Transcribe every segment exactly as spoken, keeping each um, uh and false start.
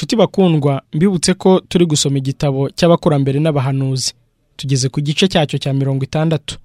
Nshuti bakundwa, mbibutse ko turi gusoma igitabo cy'abakurambere n'abahanuzi. Tugeze ku gice cyacyo cya mirongo itandatu.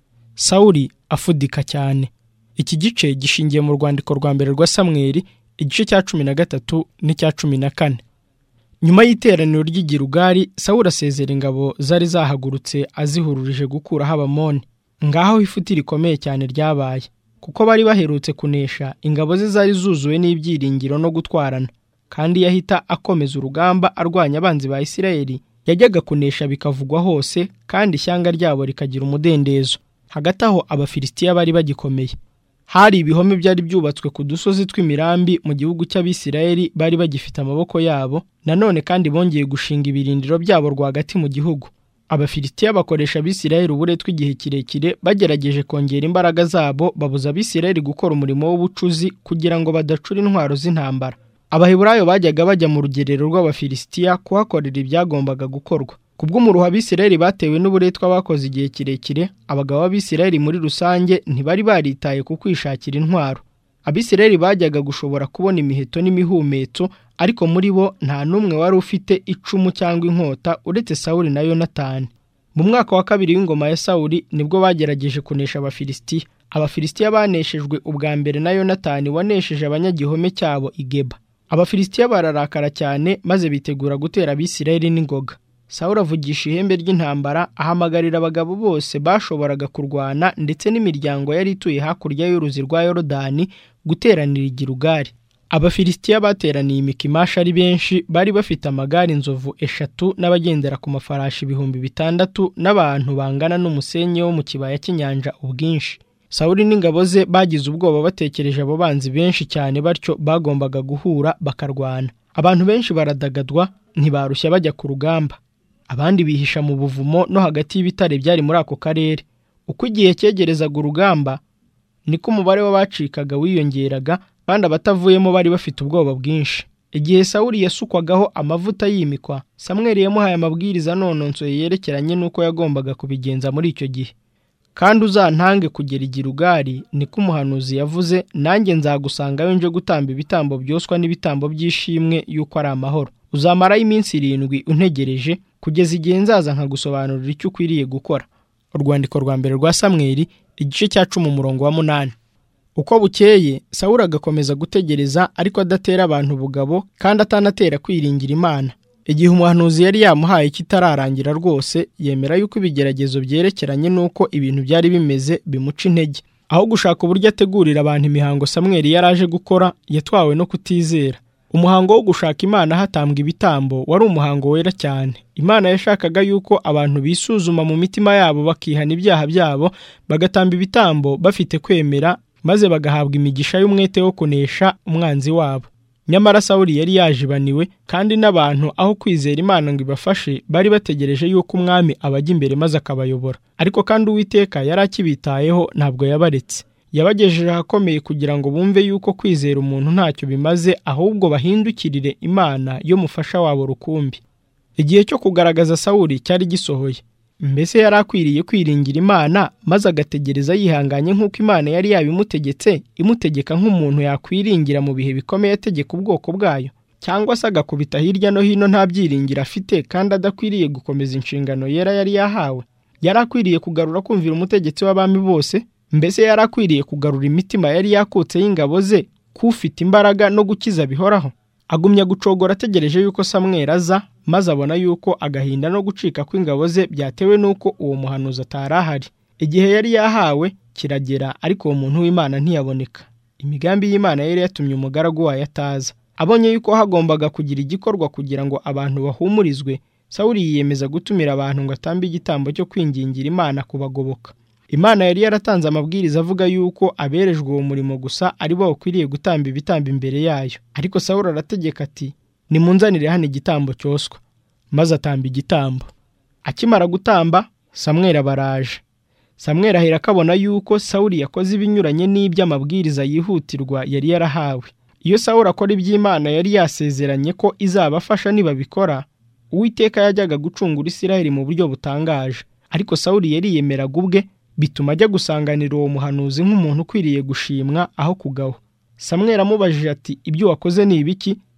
Sawuli afudika cyane. Iki gice gishingiye mu rwandiko rwa mbere rwa Samweli, igice cya cumi na gatatu n'icya cumi na kane. Nyuma y'iteraniro ry'i Gilugali, Sawuli asezera ingabo zari zahagurutse azihururije gukuraho Abamoni. Ngaho ifuti rikomeye cyane ryabaye, kuko bari baherutse kunesha. Ingabo ze zari zuzuwe n'ibyiringiro no gutwarana, kandi yahita akomeza urugamba arwanya abanzi ba Isirayeli. Yajyaga kunesha bikavugwa hose, kandi ishyanga ryabo rikagira umudendezo. Hagati aho Abafilisitiya bari bagikomeye. Hari ibihome byari byubatswe ku dusozi tw'imirambi mu gihugu cy'Abisirayeli bari bagifite amaboko yabo. Nanone kandi bongeye gushinga ibirindiro byabo rwagati mu gihugu. Abafilisitiya bakoresha Abisirayeli uburetwa igihe kirekire, bagerageje kongera imbaraga zabo, babuza Abisirayeli gukora umurimo w'ubucuzi kugira ngo badacura intwaro z'intambara. Abaheburayo bajyaga bajya mu rugerero rw'Abafilisitiya kuhakorera ibyagombaga gukorwa. Kubw'umuruho Abisirayeli batewe n'uburetwa bakoze igihe kirekire, abagabo b'Abisirayeli muri rusange ntibari baritaye ku kwishakira intwaro. Abisirayeli bajyaga gushobora kubona imiheto n'imihumetso, ariko muri bo nta n'umwe wari ufite icumu cyangwa inkota uretse Sawuli na Yonatani. Mu mwaka wa kabiri w'ingoma ya Sawuli nibwo bagerageje kunesha Abafilisitiya. Abafilisitiya baneshejwe ubwa mbere na Yonatani wanesheje abanyagihome cyabo i Geba. Abafilisitiya bararakara cyane, maze bitegura gutera Abisirayeli n'ingoga. Sawuli avugisha ihembe ry'intambara, ahamagarira abagabo bose bashoboraga kurwana ndetse n'imiryango yari ituye hakurya y'uruzi rwa Yorodani guteranira i Gilugali. Abafilisitiya bateraniye i Mikimashi ari benshi, bari bafite amagare inzovu eshatu n'abagendera ku mafarashi ibihumbi bitandatu n'abantu bangana n'umusenyi wo mu kibaya cy'inyanja ubwinshi. Sawuli n'ingabo ze bagize ubwoba batekereje abo banzi benshi cyane, batyo bagombaga guhura bakarwana. Abantu benshi baradagadwa, ntibarushya bajya ku rugamba. Abandi bihisha mu buvumo no hagati y'ibitare byari muri ako karere. Uko igihe cyegerezaga urugamba, niko umubare w'abacikaga wiyongeraga, kandi abatavuyemo bari bafite ubwoba bwinshi. Igihe Sawuli yasukwagaho amavuta yimikwa, Samweli yamuhaye amabwiriza anononsoye yerekeranye n'uko yagombaga kubigenza muri icyo gihe. Kandi uzantange kugera i Gilugali, niko umuhanuzi yavuze, nanjye nzagusangayo nje gutamba ibitambo byoswa n'ibitambo by'ishimwe y'uko ari amahoro. Uzamarayo iminsi irindwi untegereje, kugeza igihe nzaza nkagusobanurira icyo ukwiriye gukora. Urwandiko rwa mbere rwa Samweli, igice cya cumi umurongo wa munani. Uko bukeye Sawuli agakomeza gutegereza, ariko adatera abantu ubugabo kandi atanatera kwiringira Imana. Igihe umuhanuzi yari yamuhaye kitararangira rwose, yemera yuko ibigeragezo byerekeranye n'uko ibintu byari bimeze bimuca intege. Aho gushaka uburyo ategurira abantu imihango Samweli yari aje gukora, yatwawe no kutizera. Umuhango wo gushaka Imana hatambwa ibitambo wari umuhango wera cyane. Imana yashakaga yuko abantu bisuzuma mu mitima yabo bakihana ibyaha byabo, bagatamba ibitambo bafite kwemera, maze bagahabwa imigisha y'umwete wo kunesha umwanzi wabo. Nyamara Sawuli yari yajibaniwe, kandi n'abantu aho kwizera Imana ngo ibafashe, bari bategereje yuko umwami abajya imbere maze akabayobora. Ariko kandi Uwiteka yari akibitayeho, ntabwo yabaretse. Yabagejeje ahakomeye kugira ngo bumve yuko kwizera umuntu ntacyo bimaze, ahubwo bahindukirire Imana yo mufasha wabo rukumbi. Igihe cyo kugaragaza Sawuli cyari gisohoye. Mbese yari akwiriye kwiringira Imana, maze agategereza yihanganye nk'uko Imana yari yabimutegetse, imutegeka nk'umuntu yakwiringira mu bihe bikomeye ategeka ubwoko bwayo? Cyangwa se agakubita hirya no hino nta byiringiro afite, kandi adakwiriye gukomeza inshingano yera yari yahawe? Yari akwiriye kugarura kumvira umutegetsi w'abami bose? Mbese yari akwiriye kugarura imitima yari yakutse y'ingabo ze, kufite imbaraga no gukiza bihoraho? Agumya gucogora ategereje yuko Samweli aza, maze abona yuko agahinda no gucika kw'ingabo ze byatewe n'uko uwo muhanuzi atari ahari. Igihe yari yahawe kiragera, ariko uwo muntu w'Imana ntiyaboneka. Imigambi y'Imana yari yatumye umugaragu wayo ataza. Abonye yuko hagombaga kugira igikorwa kugira ngo abantu bahumurizwe, Sawuli yiyemeza gutumira abantu ngo atambe igitambo cyo kwingingira Imana kubagoboka. Imana yari yaratanze amabwiriza avuga yuko aberejwe uwo murimo gusa ari bo bakwiriye gutamba ibitambo imbere yayo. Ariko Sawuli arategeka ati, nimunzanire hano igitambo cyoswa. Maze atamba igitambo. Akimara gutamba, Samweli abaraje. Samweli ahera akabona yuko Sawuli yakoze ibinyuranye n'iby'amabwiriza yihutirwa yari yarahawe. Iyo Sawuli akora iby'Imana yari yasezeranye ko izabafasha nibabikora, Uwiteka yajyaga gucungura Isirayeli mu buryo butangaje. Ariko Sawuli yariyemeraga ubwe, bituma ajya gusanganira uwo muhanuzi nk'umuntu ukwiriye gushimwa aho kugaho. Samweli amubajije ati, ibyo wakoze ni ibiki?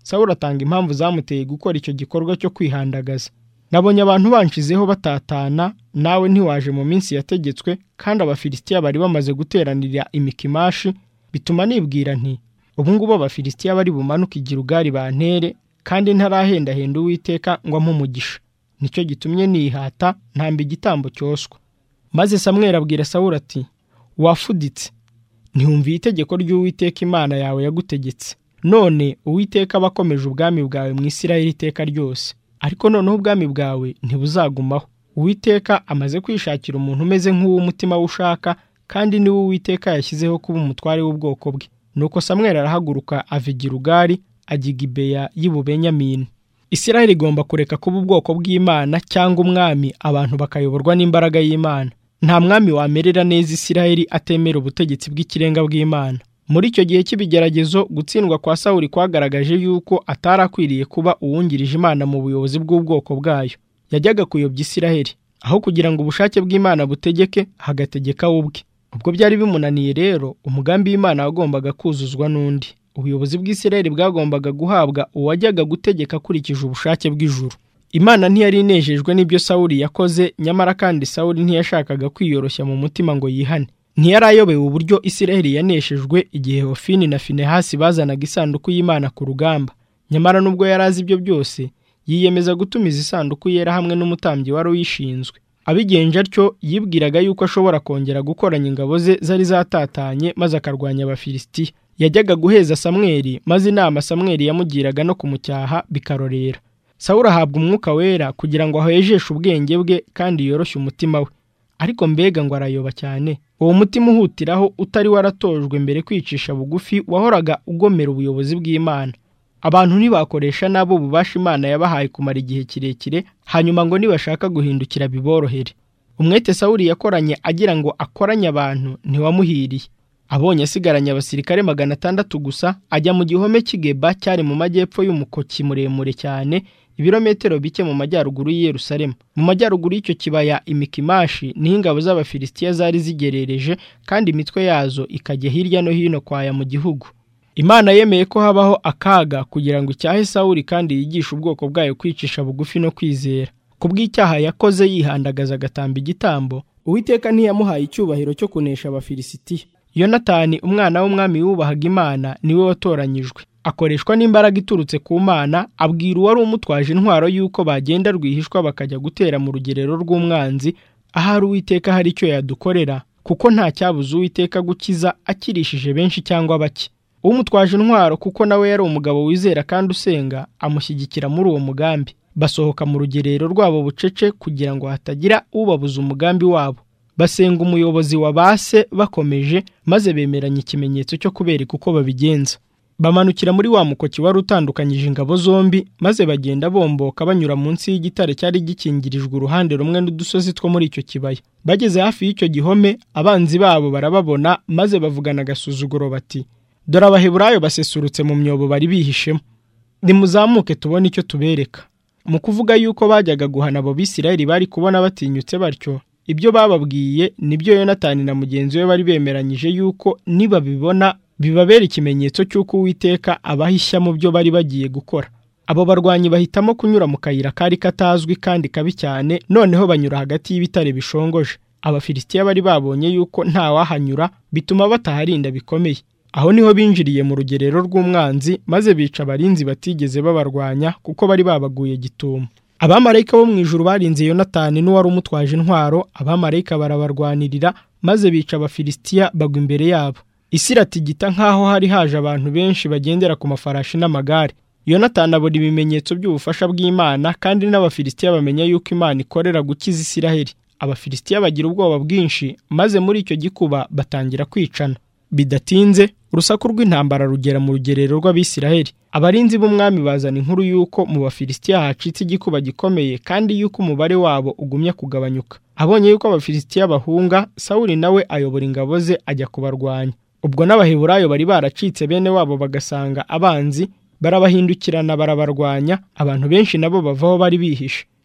Sawuli atanga impamvu zamuteye gukora icyo gikorwa cyo kwihandagaza. Nabonye abantu banshizeho batatana, nawe ntiwaje mu minsi yategetswe, kandi Abafilisitiya bari bamaze guteranira i Mikimashi, bituma nibwira nti ubu ngubu Abafilisitiya bari bumanuke i Gilugali bantere, kandi ntarahendahenda Uwiteka ngo ampe umugisha. Nicyo gitumye nihata ntamba igitambo cyoswa. Maze Samweli abwira Sawuli ati, wafuditse, ntihumviye itegeko ry'Uwiteka Imana yawe yagutegetse. None Uwiteka abakomeje ubwami bwawe mu Isirayeli iteka ryose, ariko noneho ubwami bwawe ntibuzagumaho. Uwiteka amaze kwishakira umuntu umeze nk'uw'umutima w'ushaka, kandi niwe Uwiteka yashyizeho kuba umutware w'ubwoko bwe. Nuko Samweli arahaguruka ava i Gilugali ajya i Gibeya y'i Bubenyamini. Isirayeli igomba kureka kuba ubwoko bw'Imana cyangwa umwami, abantu bakayoborwa n'imbaraga y'Imana. Nta mwami wamerera neza Isirayeli atemera ubutegetsi bw'ikirenga bw'Imana. Muri icyo gihe cy'ibigeragezo, gutsindwa kwa Sawuli kwagaragaje yuko atarakwiriye kuba uwungirije Imana mu buyobozi bw'ubwoko bwayo. Yajyaga kuyobya Isirayeli aho kugira ngo ubushake bw'Imana butegeke, hagategeka we ubwe. Ubwo byari bimunaniye rero, umugambi w'Imana wagombaga kuzuzwa n'undi. Ubuyobozi bw'Isirayeli bwagombaga guhabwa uwajyaga gutegeka akurikije ubushake bw'ijuru. Imana ntiyari inejejwe n'ibyo Sawuli yakoze, nyamara kandi Sawuli ntiyashakaga kwiyoroshya mu mutima ngo yihane. Ntiyari ayobewe uburyo Isirayeli yaneshejwe igihe Hofini na Finehasi bazanaga isanduku y'Imana ku rugamba. Nyamara nubwo yari azi ibyo byose, yiyemeza gutumiza isanduku yera hamwe n'umutambyi wari uyishinzwe. Abigenje atyo, yibwiraga yuko ashobora kongera gukoranya ingabo ze zari zatatanye maze akarwanya Abafilisitiya. Yajyaga guheza Samweli, maze inama Samweli yamugiraga no kumucyaha bikarorera. Sawuli ahabwa umwuka wera kugira ngo ahejeshe ubwenge bwe kandi yoroshye umutima we. Ariko mbega ngo arayoba cyane! Uwo mutima uhutiraho utari waratojwe mbere kwicisha bugufi wahoraga ugomera ubuyobozi bw'Imana. Abantu ntibakoresha nabo ububasha Imana yabahaye kumara igihe kirekire, hanyuma ngo nibashaka guhindukira biborohere. Umwete Sawuli yakoranye agira ngo akoranye abantu ntiwamuhiriye. Abonye asigaranye abasirikare magana atandatu gusa, ajya mu gihome cy'Igeba cyari mu majyepfo y'umukoki muremure cyane, ibirometero bike mu majyaruguru y'i Yerusalemu. Mu majyaruguru y'icyo kibaya i Mikimashi niho ingabo z'Abafilisitiya zari zigerereje, kandi imitwe yazo ikajya hirya no hino kwaya mu gihugu. Imana yemeye ko habaho akaga kugira ngo icyahe Sawuli kandi yigishe ubwoko bwayo kwicisha bugufi no kwizera. Kubw'icyaha yakoze yihandagaza agatamba igitambo, Uwiteka ntiyamuhaye icyubahiro cyo kunesha Abafilisitiya. Yonatani umwana w'umwami wubahaga Imana niwe watoranyijwe. Akoreshwa n'imbaraga iturutse ku Mana, abwira uwari umutwaje intwaro yuko bagenda rwihishwa bakajya gutera mu rugerero rw'umwanzi, ahari Uwiteka hari icyo yadukorera, kuko nta cyabuza Uwiteka gukiza akirishije benshi cyangwa bake. Umutwaje intwaro kuko nawe yari umugabo wizera kandi usenga, amushyigikira muri uwo mugambi. Basohoka mu rugerero rwabo bucece kugira ngo hatagira ubabuza umugambi wabo. Basenga umuyobozi wa base bakomeje, maze bemeranya ikimenyetso cyo kubereka uko babigenza. Bamanukira muri wa mukoki wari utandukanyije ingabo zombi, maze bagenda bomboka banyura munsi y'igitare cyari gikingirijwe uruhande rumwe n'udusozi two muri icyo kibaya. Bageze hafi y'icyo gihome, abanzi babo barababona, maze bavugana agasuzuguro bati, dore Abaheburayo basesurutse mu myobo bari bihishemo. Nimuzamuke tubone icyo tubereka. Mu kuvuga yuko bajyaga guhana abo Bisirayeli bari kubona batinyutse batyo, ibyo bababwiye nibyo Yonatani na mugenzi we bari bemeranyije yuko niba bibona bibabera ikimenyetso cy'uko Uwiteka abahisha mu byo bari bagiye gukora. Abo barwanyi bahitamo kunyura mu kayira kari katazwi kandi kabi cyane, noneho banyura hagati y'ibitare bishongoje. Abafilisitiya bari babonye yuko nta wahanyura, bituma bataharinda bikomeye. Aho niho binjiriye mu rugerero rw'umwanzi, maze bica abarinzi batigeze babarwanya kuko bari babaguye gitumo. Abamarayika bo mu ijuru barinze Yonatani n'uwari umutwaje intwaro, abamarayika barabarwanirira, maze bica Abafilisitiya bagwa imbere yabo. Isi iratigita nk'aho hari haje abantu benshi bagendera ku mafarashi n'amagare. Yonatani abona ibimenyetso by'ubufasha bw'Imana, kandi n'Abafilisitiya bamenya yuko Imana ikorera gukiza Isiraheli. Abafilisitiya bagira ubwoba bwinshi, maze muri icyo gikuba batangira kwicana. Bidatinze, urusaku rw'intambara rugera mu rugerero rw'Abisiraheli. Abarinzi b'umwami bazana inkuru yuko mu Bafilisitiya hacitse igikuba gikomeye, kandi yuko umubare wabo ugumye kugabanyuka. Abonye yuko Abafilisitiya bahunga, Sawuli nawe ayobora ingabo ze ajya kubarwanya. Ubwo n'Abaheburayo bari baracitse bene wabo bagasanga abanzi, barabahindukirana barabarwanya, abantu benshi nabo bavaho bari bihishe.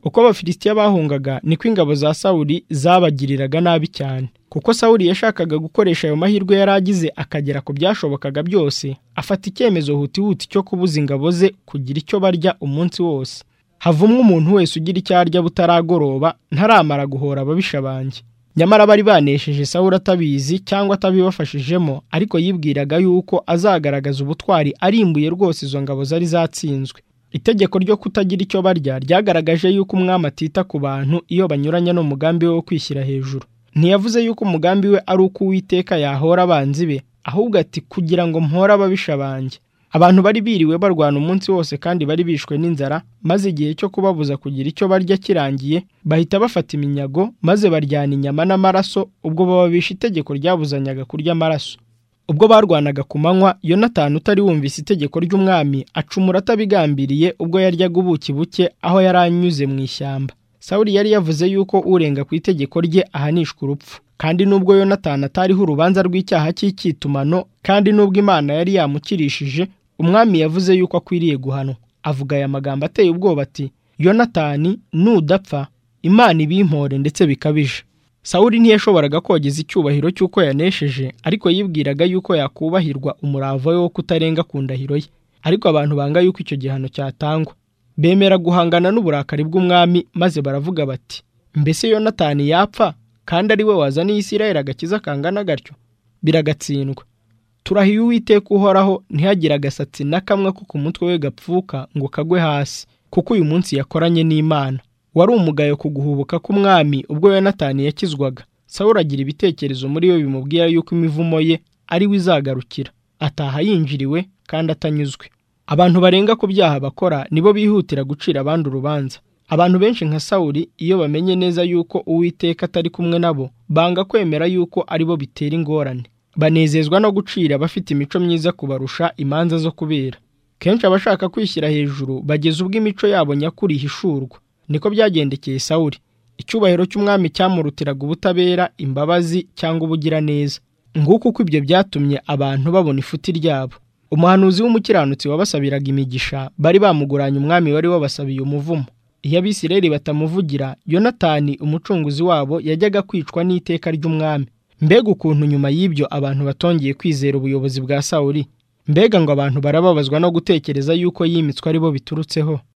uko abafilisitiya bahungaga niko ingabo za Sawuli zabagiriraga nabi cyane, kuko Sawuli yashakaga gukoresha ayo mahirwe yari agize akagera ku byashobokaga byose, afata icyemezo hutihuti cyo kubuza ingabo ze kugira icyo barya umunsi wose. Havumwe umuntu wese ugira icyo arya butaragoroba ntaramara guhora ababisha banjye. Nyamara bari banesheje Sawuli atabizi cyangwa atabibafashijemo, ariko yibwiraga yuko azagaragaza ubutwari arimbuye rwose izo ngabo zari zatsinzwe. Itegeko ryo kutagira icyo barya ryagaragaje yuko umwami atita ku bantu iyo banyuranya n'umugambi we wo kwishyira hejuru. Ntiyavuze yuko umugambi we ari uko Uwiteka yahora abanzi be, ahubwo ati kugira ngo mpore ababisha banjye. Abantu bari biriwe barwana umunsi wose kandi bari bishwe n'inzara, maze igihe cyo kubabuza kugira icyo barya kirangiye, bahita bafata iminyago maze baryana inyama n'amaraso, ubwo bababisha itegeko ryabuzanyaga kurya amaraso. Ubwo barwanaga ku manywa, Yonatani utari wumvise itegeko ry'umwami acumura atabigambiriye ubwo yaryaga ubuki buke aho yari anyuze mu ishyamba. Sawuli yari yavuze yuko urenga ku itegeko rye ahanishwa urupfu, kandi nubwo Yonatani atariho urubanza rw'icyaha cy'icyitumano, kandi nubwo Imana yari yamukirishije, umwami yavuze yuko akwiriye guhanwa. Avuga aya magambo ateye ubwoba ati, Yonatani nudapfa Imana ibimpore ndetse bikabije. Sawuli ntiyashoboraga kogeza icyubahiro cy'uko yanesheje, ariko yibwiraga yuko yakubahirwa umurava we wo kutarenga ku ndahiro ye. Ariko abantu banga yuko icyo gihano cyatangwa, bemera guhangana n'uburakari bw'umwami, maze baravuga bati, mbese Yonatani yapfa kandi ari we wazaniye Isirayeli agakiza kangana gatyo? Biragatsindwa. Turahiye Uwiteka uhoraho ntihagire agasatsi na kamwe ko ku mutwe we gapfuka ngo kagwe hasi, kuko uyu munsi yakoranye n'Imana. Wari umugayo ku guhubuka k'umwami ubwo Yonatani yakizwaga. Sawuli agira ibitekerezo muri we bimubwira yuko imivumo ye ari we izagarukira, ataha yinjiriwe kandi atanyuzwe. Abantu barenga ku byaha bakora nibo bihutira gucira abandi urubanza. Abantu benshi nka Sawuli iyo bamenye neza yuko Uwiteka atari kumwe nabo, banga kwemera yuko aribo bitera ingorane. Banezezwa no gucira abafite imico myiza kubarusha imanza zo kubera. Kenshi abashaka kwishyira hejuru bageze ubwo imico yabo nyakuri ihishurwa. Niko byagendekeye Sawuli. Icyubahiro cy'umwami cyamurutiraga ubutabera, imbabazi cyangwa ubugiraneza. Nguko uko ibyo byatumye abantu babona ifuti ryabo. Umuhanuzi w'umukiranutsi wabasabiraga imigisha bari bamuguranye umwami wari wabasabiye umuvumo. Iyo Abisirayeli batamuvugira, Yonatani umucunguzi wabo yajyaga kwicwa n'iteka ry'umwami. Mbega ukuntu nyuma y'ibyo abantu batongeye kwizera ubuyobozi bwa Sawuli. Mbega ngo abantu barababazwa no gutekereza yuko yimitswe ari bo biturutseho.